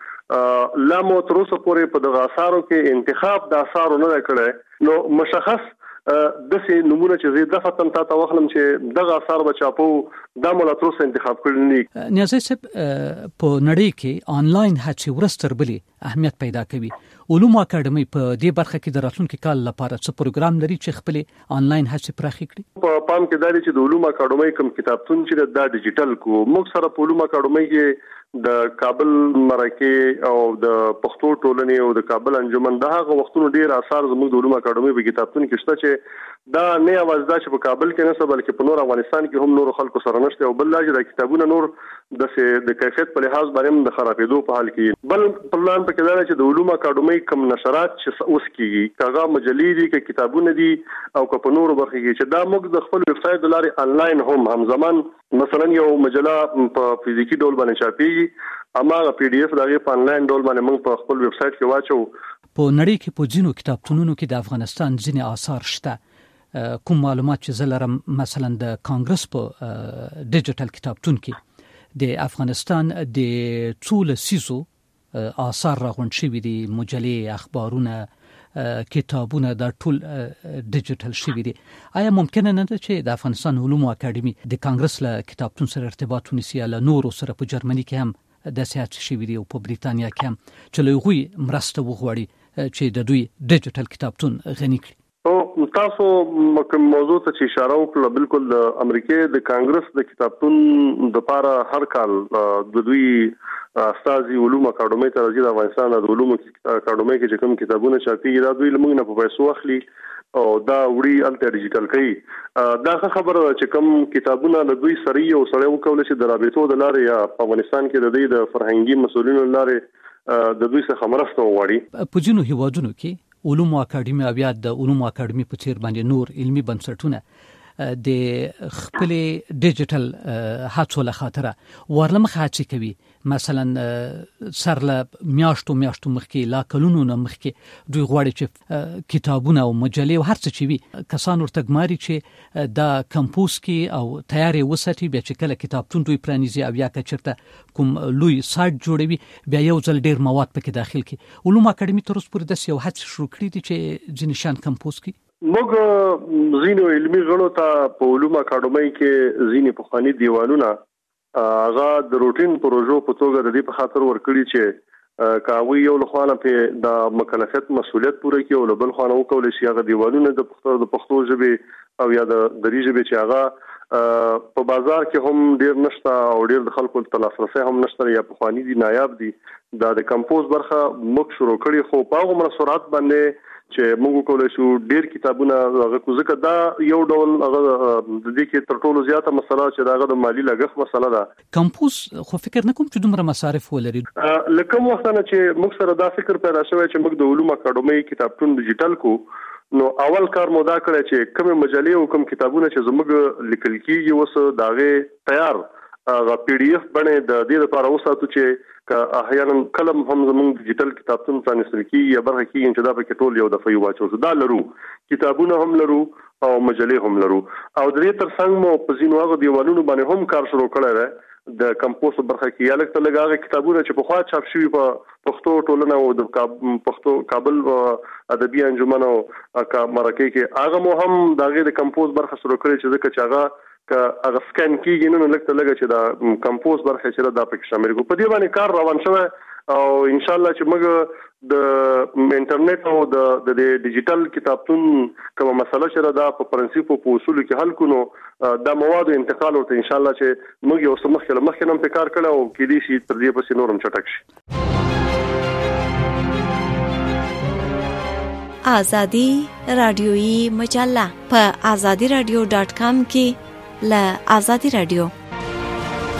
لا مو تر اوسه پورې په دغه اثارو کې انتخاب د اثارو نه کړي نو مشخص د سې نمونه چې زه د فتن تا ته وخلم چې دغه اثار بچاپو د مولاتروس انتخاب کړل نه. نیازه صاحب په نړۍ کې آنلاین هڅې ورستر بلی اهمیت پیدا کوي. علوم اکیډمي په دې برخه کې د راتلونکي کال لپاره څه پروګرام لري چې خپل آنلاین هڅې پراخې کړي؟ په پام کې دا چې د علوم اکیډمي کوم کتابتون چې د ډیجیټل کو موږ سره په علوم اکیډمي کې د کابل مرکه او د پښتو ټولنې او د کابل انجمن دغه وختونو ډیر آثار زموږ د علوم اکیډمي په کتابتون کې شته چې دا نه اواز دا چې په کابل کې نه بلکې په نور افغانستان کې هم نور خلکو سره نشته او بل لاجه د کتابونو نور د د کیفیت په لحاظ باندې د خرابېدو په حال کې. بل پلان په کې دا چې د علوم اکیډمي کوم نشرات چې اوس کېږي کاغه مجلې دي کې کتابونه دي او په نور برخه کې چې دا موږ د خپل ویب سټ لاري انلاین هم همزمان مثلا یو مجله په فزیکی ډول باندې چاپېږي اما پی ډی اف دغه په انلاین ډول باندې موږ په خپل ویب سټ کې واچو. په نړۍ کې په ځینو کتابتونونو کې د افغانستان ځینې آثار شته. کوم معلومات چې زلرم مثلا د کانګرس په ډیجیټل کتابتون کې د افغانستان د ټول سیزو آثار راغونډ شوي دي، مجلې، اخبارونه، کتابونه د ټول ډیجیټل شوي دي. آیا ممکنه نه ده چې د افغانستان علوم اکیډمي د کانګرس له کتابتون سره ارتباط ونیسي یا له نورو سره په جرمني کې هم د سیاست شوي دي او په بریتانیا کې هم چې له هغوی مرسته وغواړي چې د دوی ډیجیټل کتابتون غني کړي؟ او تاسو کوم موضوع ته اشاره وکړه بالکل د امریکای د کانګرس د کتابتون د لپاره هر کال د دوی استازي علوم اکیډمي ته راځي. د افغانستان د علوم اکیډمي کې چې کوم کتابونه چاپېږي دا دوی لمغ نه په پیسو اخلي او دا وړي الته ډیجیټل کوي. دا خبره چې کوم کتابونه د دوی سره یو سره وکول شي د رابطو د لارې یا په افغانستان کې د دوی د فرهنګي مسولینو لارې د دوی څخه مرسته وغواړي. په جنو هیوادونو کې علوم اکیډمي او بیا د علوم اکیډمي په څیر باندې نور علمي بنسټونه د خپل ډیجیټل هڅو له خاطره ورلمخ هڅه کوي. مثلا سرله میاشتو میاشتو مخکې لا کلونو نه مخکې دوی غواړي چې کتابونه او مجلې او هر څه چې وي کسان ورته ګماري چې دا کمپوز کې او تیارې وساتي بیا چې کله کتابتون دوی پرانیزي او یا کچرته کوم لوی سایت جوړوي بیا یو ځل ډیر مواد پکې داخل کړي. علوم اکیډمي تر اوسه پورې د یو هڅه شروع کړې دي چې ځینشان کمپوز کړي. موږ زینو علمي غړو ته په علوم اکیډمي کې زینې په خاني دیوالونه هغه د روټین پروژو په توګه د دې په خاطر ورکړي چې کاوی یو لخوانه په د مکلفیت مسولیت پوره کوي او بل خوانه وکول شي هغه دیوالونه د پښتو د پښتو ژبه او یا د دری ژبه چې هغه په بازار کې هم ډیر نشته او ډیر د خلکو په لاسرسي هم نشته یا په خواني دي نایاب دي. دا د کمپوز برخه موږ شروع کړی خو په هغه سرعت باندې چې موږ کولای شو ډیر کتابونه هغه کوزه دا یو ډول هغه د دې کې تر ټولو زیاته مسله چې دا د مالی لګښت مسله ده. کمپوز خو فکر نه کوم چې دومره مصارف ولري. لکه وخت نه چې موږ سره دا فکر پیدا شوی چې موږ د علوم اکیډمي کتابتون ډیجیټل کو نو اول کار مو دا کړی چې کوم مجلې او کوم کتابونه چې زموږ لیکل کیږي وسه داغه تیار غا پی ډی اف باندې د دې لپاره وساتو چې که احیانا کلم هم زموږ ډیجیټل کتابتون پرانیستل کیږي یا برخه کیږي چې دا په ټول یو دفعه واچو دا لرو کتابونه هم لرو او مجلې هم لرو او د دې ترڅنګ مو په ځینو هغه دیوالونو باندې هم کار شروع کړی دی. د کمپوز برخه کې یا لکه لګاغه کتابونه چې په خوا چاپ شوي په پښتو ټولنه او د پښتو کابل ادبي انجمن او مرکه کې هغه مو هم دغه د کمپوز برخه شروع کړی چې ځکه چې هغه که هغه سکین کیږي نو لکه لګه چې دا کمپوز برخه چې دا پکې شامل کو په دې باندې کار روان شوی او ان شاء الله چې موږ د انټرنیټ او د د ډیجیټل کتابتون کومه مسله چې دا په پرنسپو په اصول کې حل کونو دا مواد انتقال ورته ان شاء الله چې موږ یو سمخ کله مخکې نم په کار کړو او کې دي شي تر دې پسې نورم چټک شي. آزادی رادیویی مجله په آزادی رادیو ډاٹ کام کې ل آزادی رادیو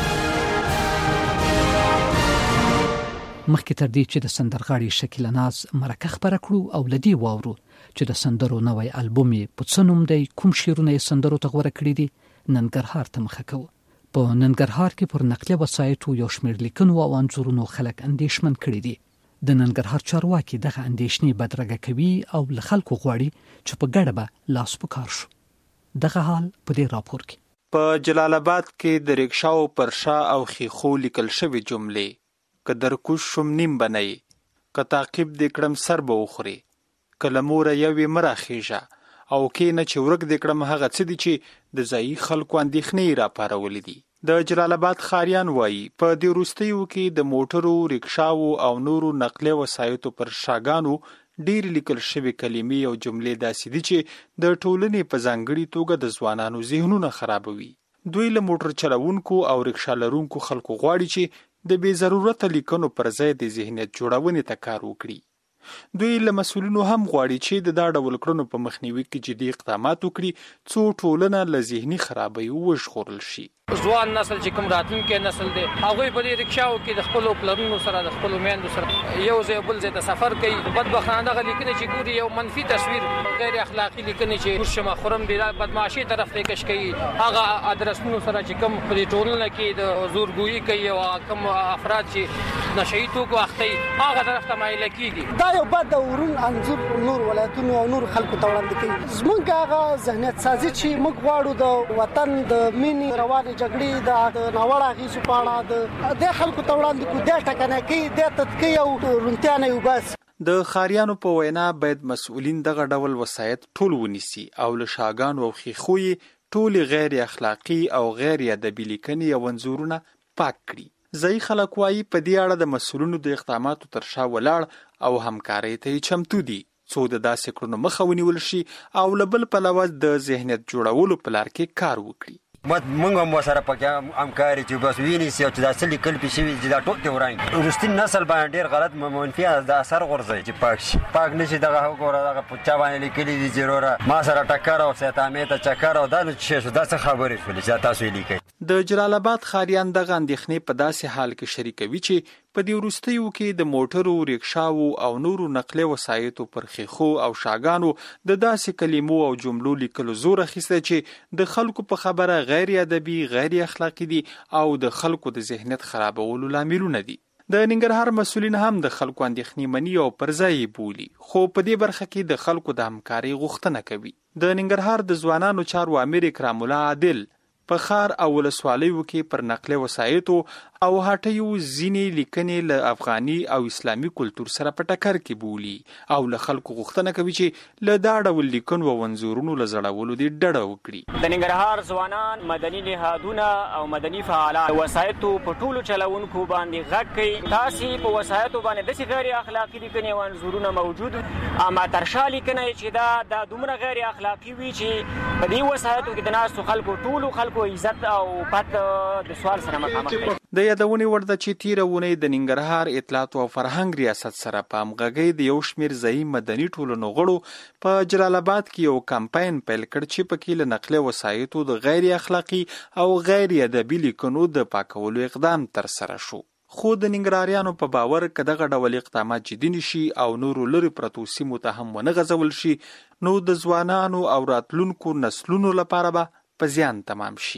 مخکې تر دې چې د سندرغاړي شکیلا ناز مرکه خبره کړو او لدی واورو چې د سندرو نوې البوم یې په څنوم دی کوم شیرونه یې سندرو ته غوړه کړی دي ننګرهار ته مخه کوو. په ننګرهار کې پر نقلیه وسایټو یو شمېر لیکنو او انځورونو خلک اندېښمن کړي دي. د ننګرهار چارواکي دغه اندېښنې بدرګه کوي او له خلکو غواړي چې په ګډه به لاس په کار شو. دغه حال په دې راپور کې په جلال آباد کې د ریکشاو پر شا او خیخو لیکل شوی جملې که درکوش شم نیم بنئ که تعقیب دې کړم سر به وخوري که له موره یوې مه راخیژه او کینه چې ورک دې کړم هغه څه دي چې د ځایي خلکو اندېښنې راپارولې دي. د جلال آباد خاریان وایي په دې وروستیو کې د موټرو، ریکشاو او نورو نقلیه وسایطو پر شاګانو ډېر لیکل شوی کلمې او جملې داسې دي چې د ټولنې په ځانګړي توګه د ځوانانو ذهنونه خرابوي. دوی له موټر چلوونکو او ریکشا لرونکو خلکو غواړي چې د بې ضرورته لیکنو پر ځای د ذهنیت جوړونې ته کار وکړي. دوی له مسؤلینو هم غواړي چې د دا ډول کړنو په مخنیوي کې جدي اقدامات وکړي څو ټولنه له ذهني خرابۍ وژغورل شي. ځوان نسل چې کوم راتلونکی نسل دی هغوی په دې رکشاو کې د خپلو پلرونو سره د خپلو میندو سره یو ځای بل ځای ته سفر کوي. بدبختانه دغه لیکنې چې ګوري یو منفي تصویر غیر اخلاقي لیکنې چې ورشمه خورم دی بدمعاشي طرف ته کش کوي. هغه ادرسونو سره چې کوم په دې ټولنه کې د زورګویي کوي او کوم افراد چې نشئی توکو اخته هغه طرف ته مایل کیږي. دا یو بد ورون انځور نور ولایتونو او نور خلکو ته وړاندې کوي. زمونږ هغه ذهنیت سازي چې موږ غواړو د وطن د مینې روانې جګړې د ناوړه اغېزو په اړه د دې خلکو ته وړاندې کړو دې ټکنه کوي دې تدقیق او روڼتیا نه وباسي. د خاریانو په وینا باید مسؤلین دغه ډول وسایط ټول ونیسي او له شاګانو او خیخوی ټول غیر اخلاقی او غیر ادبي لیکنې او انځورونه پاک کړي. ځای خلک وایي په دې اړه د مسؤلینو د اقداماتو تر شا ولاړ او همکارۍ ته چمتو دي څو د داسې کړنو مخه ونیول شي او له بل پلوه د ذهنیت جوړولو په لار کې کار وکړي. موږ هم ورسره پکې همکاري چې بس وینیسي او چې دا څه لیکل پې شوي چې دا ټول دې ورانګي. وروستي نسل باندې ډېر غلط منفي د اثر غورځوي چې پاک شي. پاک نه شي دغه وګوره دغه په چا باندې لیکلي دي چې وروره ما سره ټکر او سیتامې ته چکر او دا نو څه شو دا څه خبرې شولې چې تاسو یې لیکئ. د جلال آباد خاریان دغه اندېښنې په داسې حال کې شریکوي چې په دې وروستیو کې د موټرو، ریکشاو او نورو نقلیه وسایطو پر خیخو او شاګانو د داسې کلمو او جملو لیکلو زور اخیسته چې د خلکو په خبره غیر ادبي، غیر اخلاقی دي او د خلکو د ذهنیت خرابولو لاملونه دي. د ننګرهار مسؤلین هم د خلکو اندېښنې مني او پر ځای یې بولي، خو په دې برخه کې د خلکو د همکارۍ غوښتنه کوي. د ننګرهار د ځوانانو چارو امیر اکرام الله عادل په ښار او ولسوالیو کې پر نقلیه وسایطو او هټیو ځینې لیکنې له افغاني او اسلامي کلتور سره په ټکر کې بولي او له خلکو غوښتنه کوي چې له دا ډول لیکنو او انځورونو له زړولو دې ډډه وکړي. د ننګرهار ځوانان، مدني نهادونه او مدني فعالان وسایطو په ټولو چلوونکو باندې غږ کوي تاسې په وسایطو باندې داسې غیر اخلاقي لیکنې او انځورونه موجود اما ترشا لیکنه چې دا د دومره غیر اخلاقي وي چې په دې وسایطو کې د ناستو خلکو ټولو خلکو عزت او پت د سوال سره مخامخ دي. د یادونې وړ ده چې تیره اونۍ د ننګرهار اطلاعات او فرهنګ ریاست سره په همغږۍ د یو شمېر ځایي مدني ټولنو غړو په جلال آباد کې یو کمپاین پیل کړ چې پکې له نقلیه وسایطو د غیر اخلاقي او غیر ادبي لیکنو د پاکولو اقدام ترسره شو. خو د ننګرهاریانو په باور که دغه ډول اقدامات جدي نشي او نورو لرې پرتو سیمو ته هم ونه غځول شي نو د ځوانانو او راتلونکو نسلونو لپاره به په زیان تمام شي.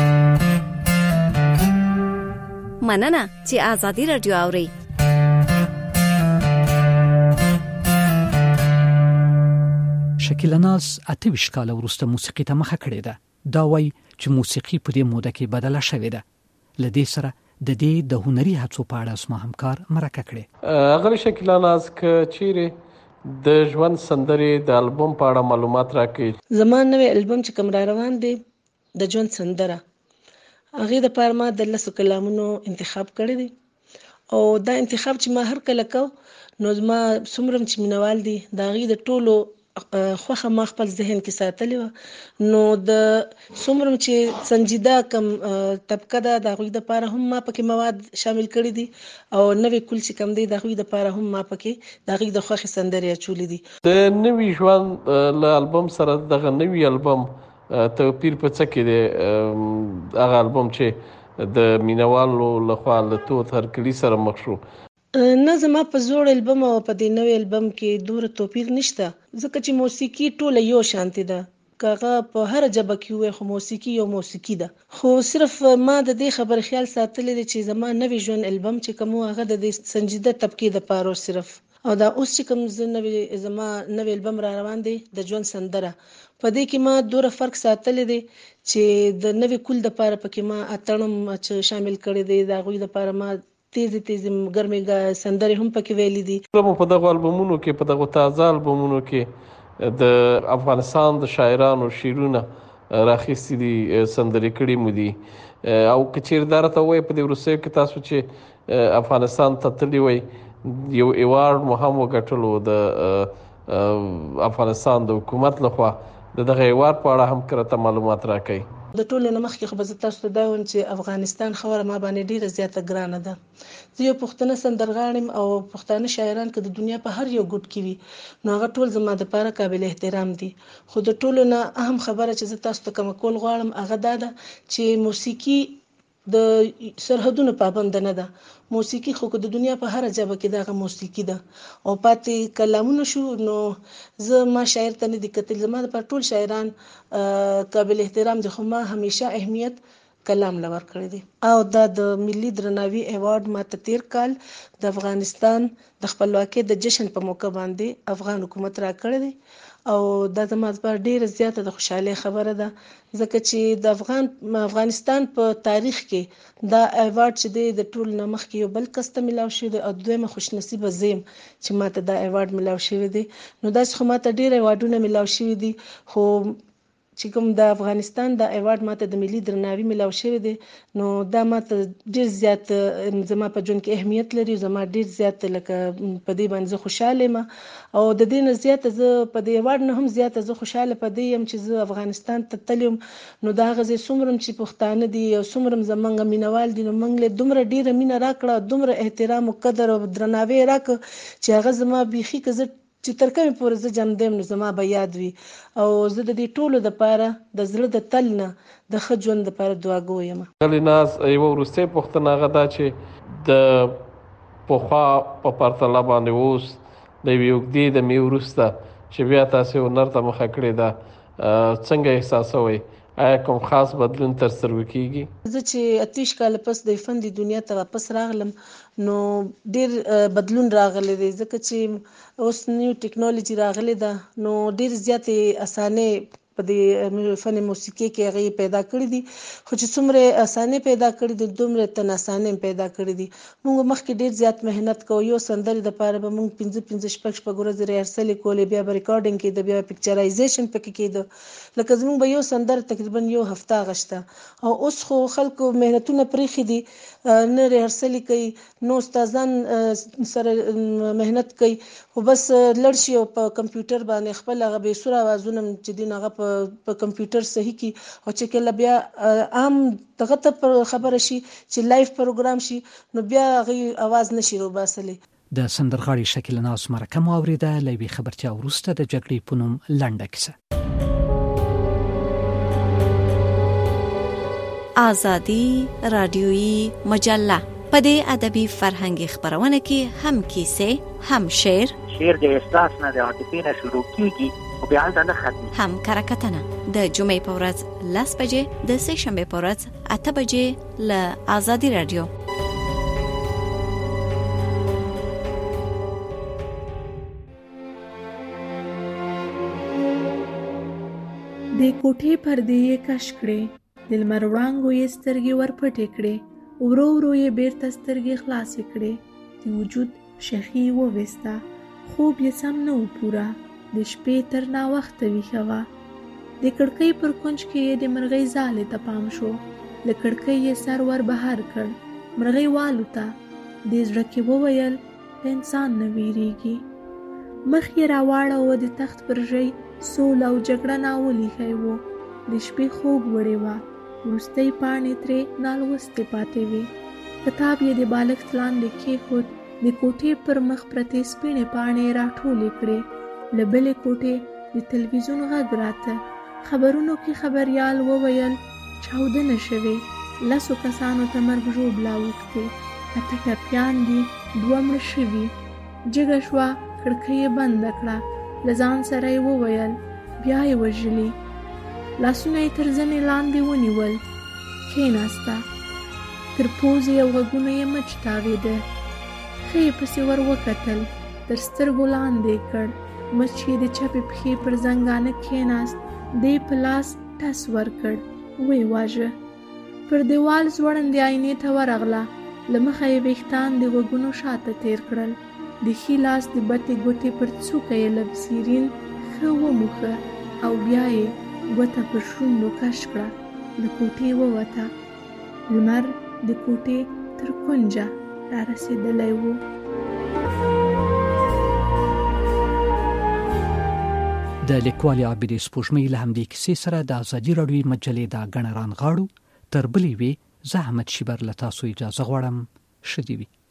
مننه چې آزادي رادیو اوري. شکیلا ناز اته ویشت کاله وروسته موسیقي ته مخه کړې ده. دا وایي چې موسیقي په دې موده کې بدله شوې ده. له دې سره د دې د هنري هڅو په اړه زما همکار مرکه کړې. هغه شکیلا ناز که چیرې د ژوند سندرې د البوم په اړه معلومات راکړي. زما نوې البوم چې کوم را روان دی د ژوند سندره هغه د پاره ما د لسو کلامونو انتخاب کړی دی او دا انتخاب چې ما هر کله کو نو زما څومره چې مینوال دي دا غي د ټولو خوخه ما خپل ذهن کې ساتلی و نو د څومره چې سنجیده کم طبقه ده د غوی د پاره هم ما پکې مواد شامل کړی دي او نوې کول چې کم دی د غوی د پاره هم ما پکې د غي د خوخه سندرې چولې دي. د نوې ژوند له البوم سره دغه نوې البوم توپیر په څه کې دی؟ هغه البوم چې د مینوالو لخوا له تو ترکلی سره مخ شو نه زما په زوړ البم او په دې نوې البم کې دوره توپیر نشته، ځکه چې موسیقي ټوله یو شانتي ده. کاغه په هر جبه کې وي خو موسیقي یو موسیقي ده. خو صرف ما د دې خبر خیال ساتلی دی چې زما نوې ژوند البم چې کوم هغه د سنجیده طبقه د پاره صرف او دا اوس چې کوم نوې زما نوې البم را روان دی د ژوند سندره، په دې کې ما دوره فرق ساتلی دی چې د نوې کول د پاره پکې ما اتړم شامل کړی دی، دا غوي د پاره ما تیزی تیزی ګرمې سندرې هم پکې ویلي دي. په دغه البومونو کې په دغه تازه البومونو کې د افغانستان د شاعرانو شعرونه راخیستي دي، سندرې کړي مو دي، او که چیرې دا راته ووایي په دې وروستیو کې تاسو چې افغانستان ته تللي وئ یو ایوارډ مو هم وګټلو د افغانستان د حکومت لخوا، د دغه ایوارډ په اړه هم که راته معلومات راکړئ. د ټولو نه مخکې خو به زه تاسو ته دا وایم چې افغانستان خبره ما باندې ډېره زیاته ګرانه ده. زه یو پښتنه سندرغاړی یم او پښتانه شاعران که د دنیا په هر یو ګوټ کې وي نو هغه ټول زما دپاره قابل احترام دي. خو د ټولو نه اهم خبره چې زه تاسو ته کومه کول غواړم هغه دا ده چې موسیقي د سرحدونو پابند نه ده. موسیقي خو د دنیا په هر ځای کې دغه موسیقي ده او پاتې کلامونه شو نو زه ما شاعر ته نه دي کتل، زما لپاره ټول شاعران قابل احترام دي، خو ما همیشه اهمیت کلام لور کړی دی. او دا د ملي درناوي ایوارډ ما ته تیر کال د افغانستان د خپلواکۍ د جشن په موقع باندې افغان حکومت را کړی دی او دا زما لپاره ډیره زیاته د خوشحالۍ خبره ده، ځکه چې د افغان افغانستان په تاریخ کې دا ایوارډ چې دی د ټول نه مخکې یو بل کس ته ملاو شوی دی او دویمه خوشنصیبه زیم چې ما ته دا ایوارډ ملاو شوی دی. نو داسې خو ما ته ډېر ایوارډونه ملاو شوي دي، خو چې کوم د افغانستان د ایوارډ ماته د ملي درناوي ملاو شوی دی نو دا ماته ډېر زیات زما په ژوند کې اهمیت لري، زما ډېر زیات لکه په دې باندې زه خوشحاله یم او د دې نه زیاته زه په دې ایوارډ نه هم زیاته زه خوشحاله په دې یم چې زه افغانستان ته تللی یم نو د هغه ځای څومره چې پښتانه دي او څومره زموږ مینوال دي نو موږ له دومره ډېره مینه راکړه، دومره احترام او قدر او درناوی راکړه چې هغه زما بیخي که زه چې تر کومې پورې زه جمدم نو زما به یاد وي او زه د دې ټولو دپاره د زړه د تل نه د ښه ژوند دپاره دعاګو یم. غلی ناز یوه وروستۍ پوښتنه هغه دا چې د پخوا په پرتله باندې اوس د یوې اوږدې دمې وروسته چې بیا تاسې هنر ته مخه کړې ده څنګه احساسوئ؟ آیا کوم خاص بدلون تر سترګو کیږي؟ زه چې اتیش کاله پس د فن دنیا ته واپس راغلم نو ډیر بدلون راغلی دی، ځکه چې اوس نیو ټیکنالوژي راغلی ده نو ډیر زیاتې اسانه په دې فن موسیقي کې هغه پیدا کړی دي، خو چې څومره اسانه پیدا کړی دي دومره تن اسانه پیدا کړی دي. موږ مخکې ډیر زیات مهنت کوو، یو سندرې د پاره به موږ پنځه پنځه شپږ شپږ ورځې ریهرسل کولې، بیا به ریکارډینګ کېده، بیا پکچرایزیشن پکې کېده، لکه زموږ به یو سندره تقریبا یو هفته غشته او اوس خو خلکو مهنتونه پرېښي دي، نه ریهرسل کوي نو استادان سره مهنت کوي، خو بس لړ شي او په کمپیوټر باندې خپل هغه بې سوره اوازونه چې دي هغه په کمپیوټر صحیح کی او چې کله بیا عام دغه ته خبره شي چې لایف پروګرام شي نو بیا هغه اواز نشي روباسلی. د سندرغاړي شکل ناز مرکه مو اوریده، لوي خبرتیا وروسته د جګړې په نوم لنډه کیسه. آزادی رادیویی مجله په دې ادبي فرهنګي خبرونه کې هم کیسې، هم شعر، شعر د احساس نه د عاطفې نه شروع کیږي او بیا هلته نه ختمي، هم کرکټنه د جمعې په ورځ لس بجې، د سه شنبې په ورځ اته بجې له آزادي رادیو. د کوټې پردې یې کش کړې، د لمر وړانګو یې سترګې ورپټې کړې، ورو ورو یې بیرته سترګې خلاصې کړې، د وجود شخي وویسته، خوب یې سم نه و پوره، د شپې تر ناوخته ویښه وه، د کړکۍ پر کونج کې یې د مرغۍ ځالې ته پام شو، له کړکۍ یې سر ور بهر کړ، مرغۍ والوته، د زړه کې وویل له انسان نه ویریږي، مخ یې راواړوه د تخت پر ژۍ سوله او جګړه ناول ایښی و، د شپې خوب وړې وه، وروستۍ پاڼې ترې نالوستې پاتې وې، کتاب یې د بالښت لاندې کېښود، د کوټې پر مخ پرتې سپینې پاڼې راټولې کړې، له بلې کوټې د تلویزیون غږ راته، خبرونو کې خبریال وویل چاودنه شوې، لسو کسانو ته مرګ ژوبلا اوښتې، اته ټپیان دي، دوه مړه شوي. جګه شوه، کړکۍ یې بنده کړه. له ځان سره یې وویل بیا یې وژلي. لاسونه یې تر زنې لاندې ونیول. کېناسته. تر پوزې او غوږونه یې مچ تاوېده. ښه یې پسې ور وکتل. تر سترګو لاندې کړ. مچ یې د چپې پښې پر زنګانه کېناست. دې په لاس ټس ورکړ. ویې واژه. پر دیوال ځوړندې آینې ته ورغله. له مخه یې ویښتان د غوږونو شاته تېر کړل. د ښي لاس د بتې ګوتې پر څوکه یې لبسیرین ښه وموښه او بیا یې ګوته پر شونډو کش کړه. له کوټې ووته. لمر د کوټې تر کونجه را رسېدلی و. د لیکوالې عابدې سپوږمۍ له همدې کیسې سره د ازادي راډیو مجلې دا ګڼه رانغاړو. تر بلې وې زه احمد شیبر له تاسو اجازه غواړم. ښه دې وي.